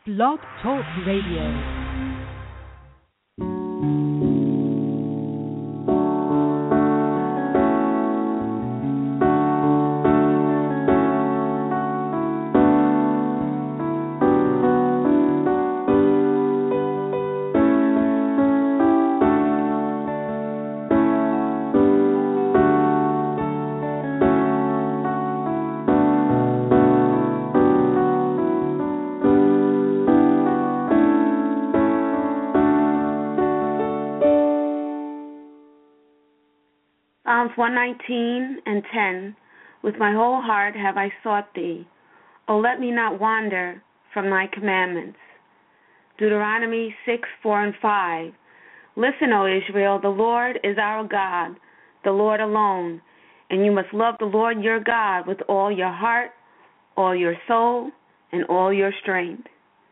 Blog Talk Radio. Psalms 119:10. With my whole heart have I sought thee. O let me not wander from thy commandments. Deuteronomy 6:4 and 5. Listen, O Israel, the Lord is our God, the Lord alone, and you must love the Lord your God with all your heart, all your soul, and all your strength.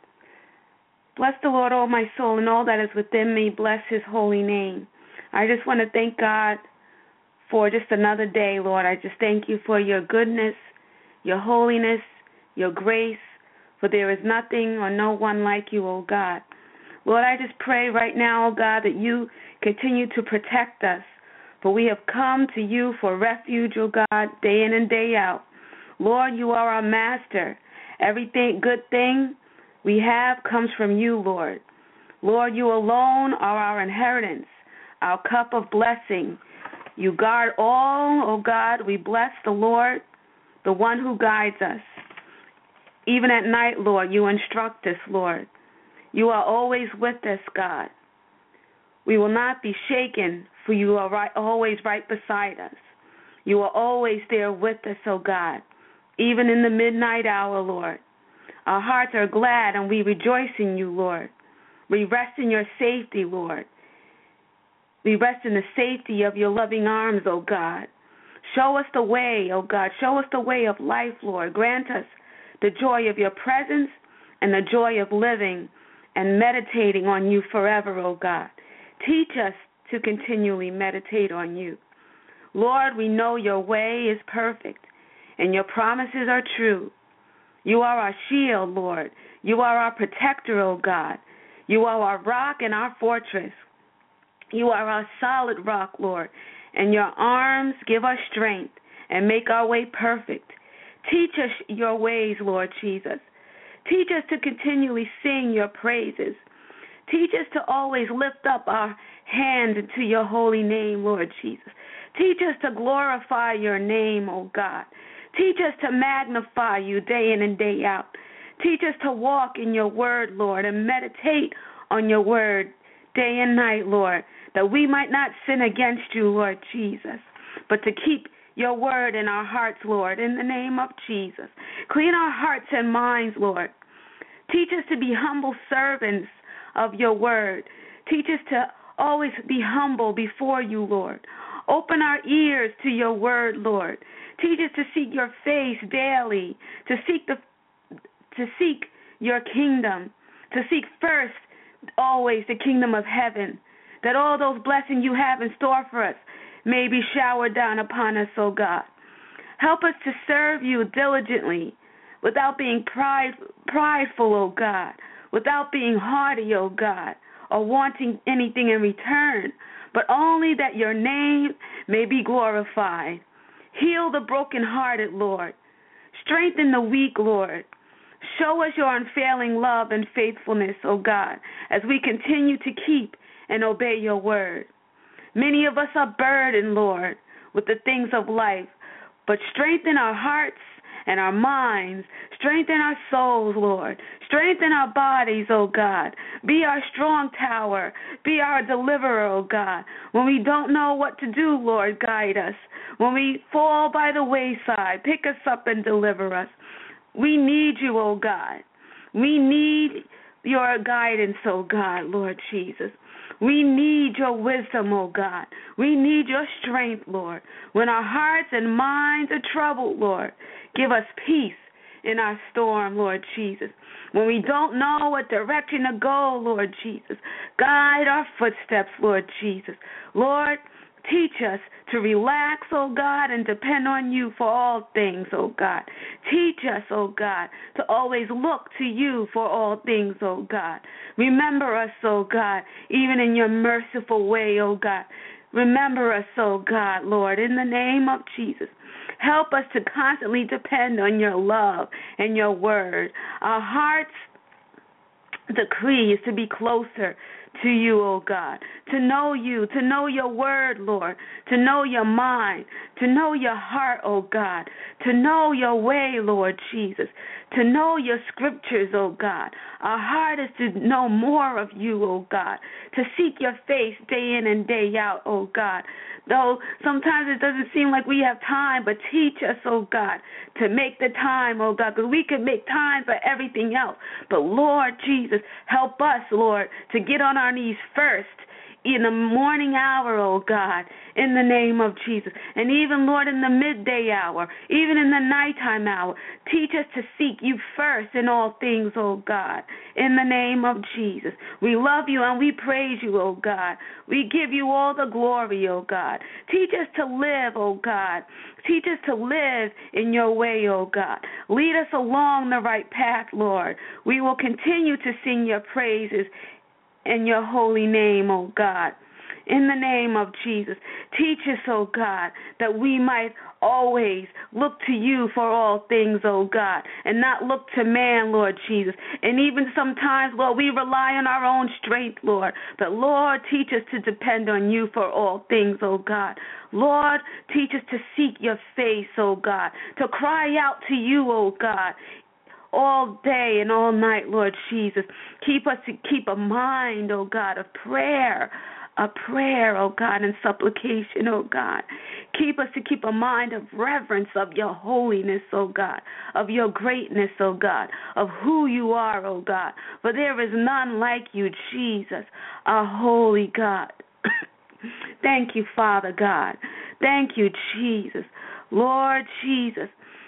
Bless the Lord, O my soul, and all that is within me. Bless his holy name. I just want to thank God for just another day, Lord. I just thank you for your goodness, your holiness, your grace, for there is nothing or no one like you, O God. Lord, I just pray right now, O God, that you continue to protect us, for we have come to you for refuge, O God, day in and day out. Lord, you are our master. Everything, good thing we have comes from you, Lord. Lord, you alone are our inheritance, our cup of blessing. You guard all, O God. We bless the Lord, the one who guides us. Even at night, Lord, you instruct us, Lord. You are always with us, God. We will not be shaken, for you are always right beside us. You are always there with us, O God, even in the midnight hour, Lord. Our hearts are glad and we rejoice in you, Lord. We rest in your safety, Lord. We rest in the safety of your loving arms, O God. Show us the way, O God. Show us the way of life, Lord. Grant us the joy of your presence and the joy of living and meditating on you forever, O God. Teach us to continually meditate on you. Lord, we know your way is perfect and your promises are true. You are our shield, Lord. You are our protector, O God. You are our rock and our fortress. You are our solid rock, Lord, and your arms give us strength and make our way perfect. Teach us your ways, Lord Jesus. Teach us to continually sing your praises. Teach us to always lift up our hands into your holy name, Lord Jesus. Teach us to glorify your name, O God. Teach us to magnify you day in and day out. Teach us to walk in your word, Lord, and meditate on your word day and night, Lord, that we might not sin against you, Lord Jesus, but to keep your word in our hearts, Lord, in the name of Jesus. Clean our hearts and minds, Lord. Teach us to be humble servants of your word. Teach us to always be humble before you, Lord. Open our ears to your word, Lord. Teach us to seek your face daily, to seek your kingdom, to seek first always the kingdom of heaven, that all those blessings you have in store for us may be showered down upon us, O God. Help us to serve you diligently without being prideful, O God, without being haughty, O God, or wanting anything in return, but only that your name may be glorified. Heal the brokenhearted, Lord. Strengthen the weak, Lord. Show us your unfailing love and faithfulness, O God, as we continue to keep and obey your word. Many of us are burdened, Lord, with the things of life, but strengthen our hearts and our minds. Strengthen our souls, Lord. Strengthen our bodies, O God. Be our strong tower. Be our deliverer, O God. When we don't know what to do, Lord, guide us. When we fall by the wayside, pick us up and deliver us. We need you, O God. We need your guidance, O God, Lord Jesus. We need your wisdom, O God. We need your strength, Lord. When our hearts and minds are troubled, Lord, give us peace in our storm, Lord Jesus. When we don't know what direction to go, Lord Jesus, guide our footsteps, Lord Jesus. Lord, Teach us to relax, oh God, and depend on you for all things, oh God. Teach us, oh God, to always look to you for all things, oh God. Remember us, oh God, even in your merciful way, oh God. Remember us, oh God, Lord, in the name of Jesus. Help us to constantly depend on your love and your word. Our hearts' decree is to be closer to you, oh God, to know you, to know your word, Lord, to know your mind, to know your heart, oh God, to know your way, Lord Jesus, to know your scriptures, oh God. Our heart is to know more of you, oh God, to seek your face day in and day out, oh God. Though sometimes it doesn't seem like we have time, but teach us, oh God, to make the time, oh God, because we can make time for everything else. But Lord Jesus, help us, Lord, to get on our knees first in the morning hour, oh God, in the name of Jesus. And even, Lord, in the midday hour, even in the nighttime hour, teach us to seek you first in all things, oh God, in the name of Jesus. We love you and we praise you, oh God. We give you all the glory, oh God. Teach us to live, oh God. Teach us to live in your way, oh God. Lead us along the right path, Lord. We will continue to sing your praises in your holy name, oh God. In the name of Jesus, teach us, oh God, that we might always look to you for all things, oh God, and not look to man, Lord Jesus. And even sometimes, Lord, we rely on our own strength, Lord. But, Lord, teach us to depend on you for all things, oh God. Lord, teach us to seek your face, oh God, to cry out to you, oh God, all day and all night, Lord Jesus. Keep us to keep a mind, oh God, of prayer, oh God, and supplication, oh God. Keep us to keep a mind of reverence of your holiness, oh God, of your greatness, oh God, of who you are, oh God. For there is none like you, Jesus, our holy God. Thank you, Father God. Thank you, Jesus. Lord Jesus,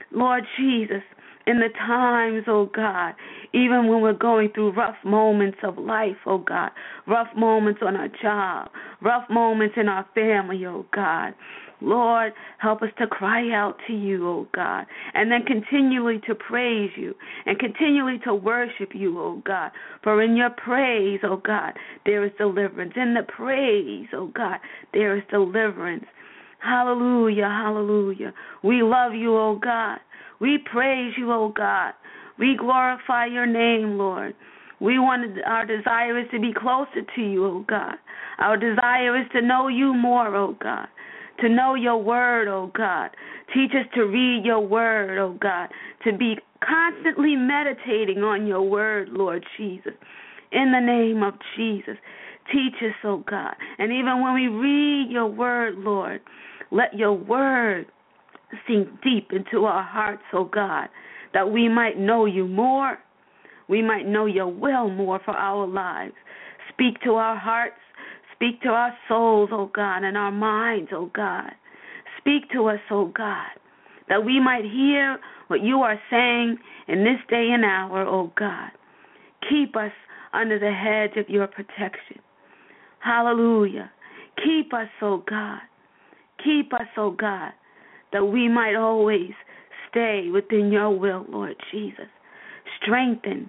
in the times, oh God, even when we're going through rough moments of life, oh God, rough moments on our job, rough moments in our family, oh God. Lord, help us to cry out to you, oh God, and then continually to praise you and continually to worship you, oh God. For in your praise, oh God, there is deliverance. In the praise, oh God, there is deliverance. Hallelujah, hallelujah. We love you, oh God. We praise you, oh God. We glorify your name, Lord. Our desire is to be closer to you, oh God. Our desire is to know you more, oh God. To know your word, oh God. Teach us to read your word, oh God. To be constantly meditating on your word, Lord Jesus. In the name of Jesus. Teach us, oh God. And even when we read your word, Lord, let your word sink deep into our hearts, oh God, that we might know you more. We might know your will more for our lives. Speak to our hearts. Speak to our souls, oh God, and our minds, oh God. Speak to us, oh God, that we might hear what you are saying in this day and hour, oh God. Keep us under the hedge of your protection. Hallelujah. Keep us, oh God. Keep us, oh God, that we might always stay within your will, Lord Jesus. Strengthen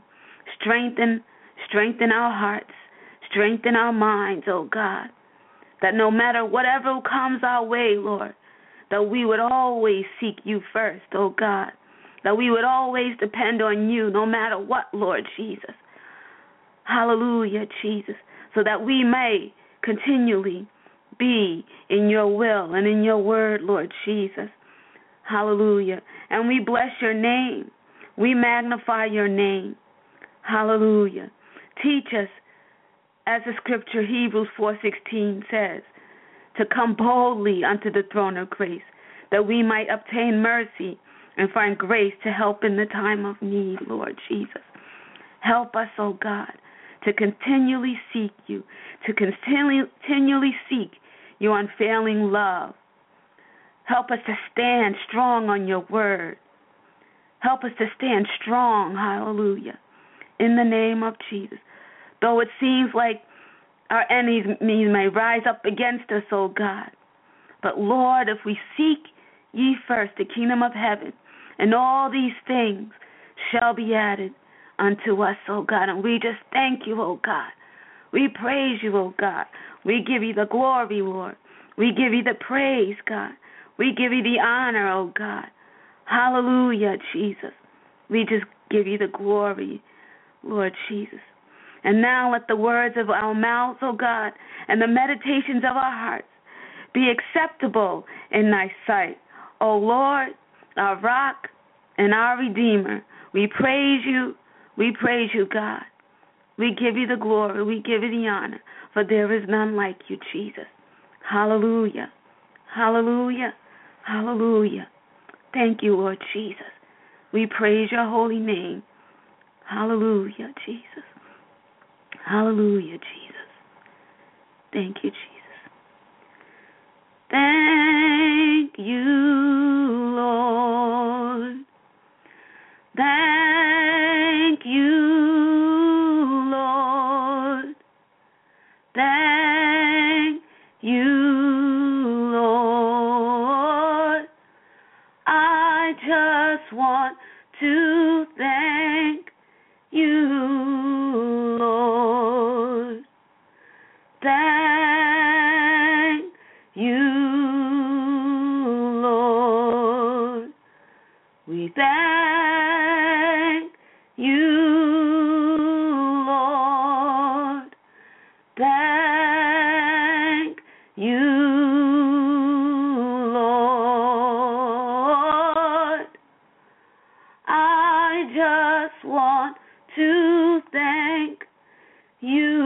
our hearts, strengthen our minds, oh God, that no matter whatever comes our way, Lord, that we would always seek you first, oh God, that we would always depend on you no matter what, Lord Jesus. Hallelujah, Jesus, so that we may continually be in your will and in your word, Lord Jesus. Hallelujah. And we bless your name. We magnify your name. Hallelujah. Teach us, as the scripture Hebrews 4:16 says, to come boldly unto the throne of grace, that we might obtain mercy and find grace to help in the time of need, Lord Jesus. Help us, oh God, to continually seek you, to continually seek your unfailing love. Help us to stand strong on your word. Help us to stand strong, hallelujah, in the name of Jesus. Though it seems like our enemies may rise up against us, oh God, But Lord, if we seek ye first the kingdom of heaven, and all these things shall be added unto us, oh God. And we just thank you, oh God. We praise you, oh God. We give you the glory, Lord. We give you the praise, God. We give you the honor, oh God. Hallelujah, Jesus. We just give you the glory, Lord Jesus. And now let the words of our mouths, O God, and the meditations of our hearts be acceptable in thy sight. O Lord, our rock and our redeemer, we praise you, God. We give you the glory, we give you the honor, for there is none like you, Jesus. Hallelujah, hallelujah, hallelujah. Thank you, Lord Jesus. We praise your holy name. Hallelujah, Jesus. Hallelujah, Jesus. Thank you, Jesus. Thank you, Lord. Thank you, Lord. Thank you, Lord. I just want to thank you, Lord. Thank you, Lord. We thank you, Lord. Thank you, Lord. I just want to thank you,